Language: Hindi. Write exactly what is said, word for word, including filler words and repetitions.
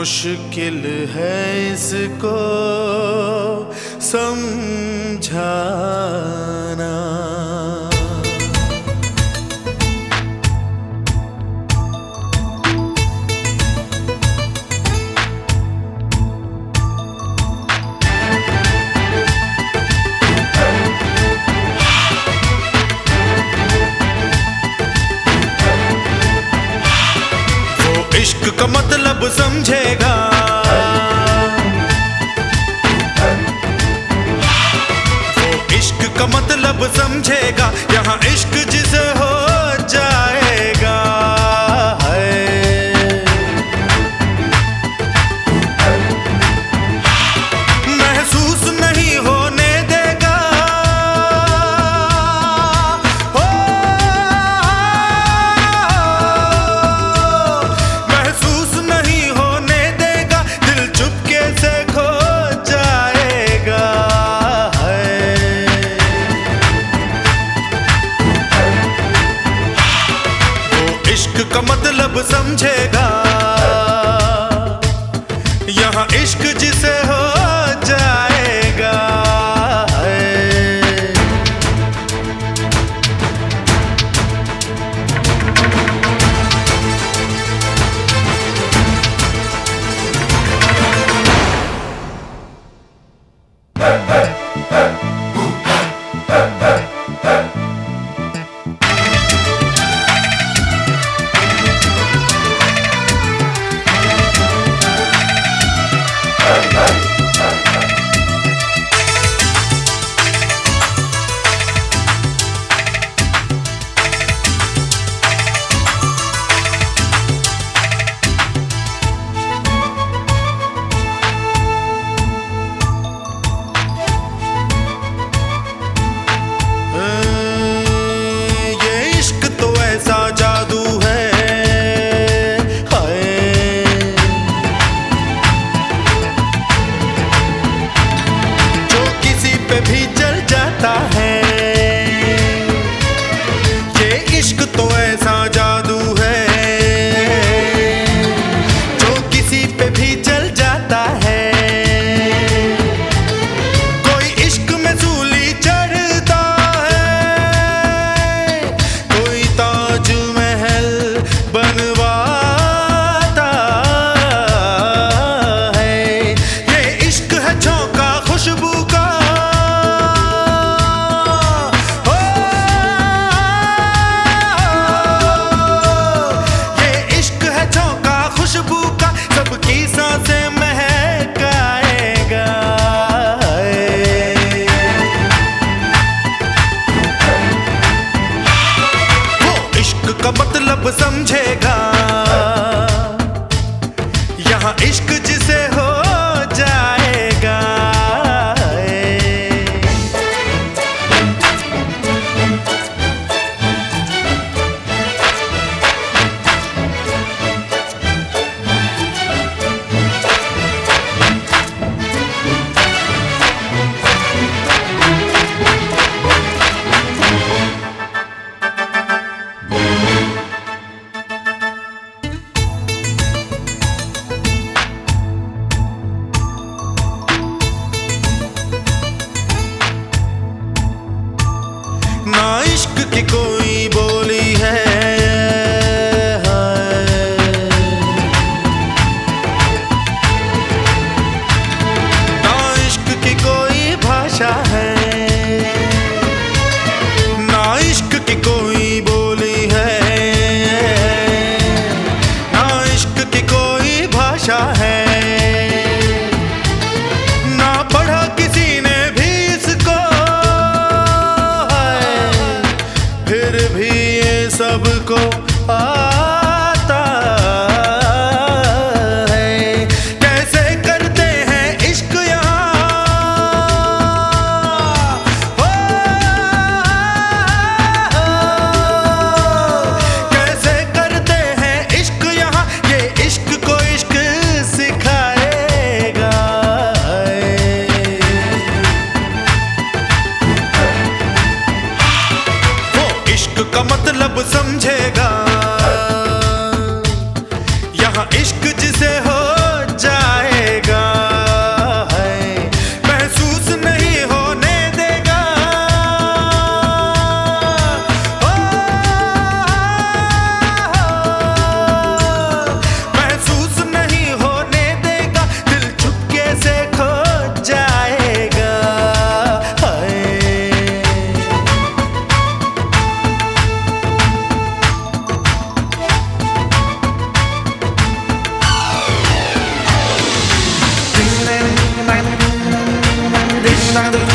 मुश्किल है इसको समझाना। इश्क का मतलब समझेगा, वो इश्क का मतलब समझेगा, यहाँ इश्क जिसे हो जाएगा है। महसूस नहीं होने देगा, हो महसूस नहीं होने देगा, दिल चुपके से खो जाएगा है। वो इश्क का मतलब समझेगा, यहाँ इश्क जिसे हो जाएगा है। का मतलब समझेगा, यहाँ इश्क जिसे हो जाएगा। ना इश्क की कोई बोली है, ना इश्क की कोई भाषा है, ना इश्क की कोई बोली है, ना इश्क की कोई भाषा है, ना पढ़ा किसी ने भी इसको, फिर भी ये सबको आता है। कैसे करते हैं इश्क यहाँ, हो कैसे करते हैं इश्क यहाँ, ये इश्क को इश्क सिखा चांद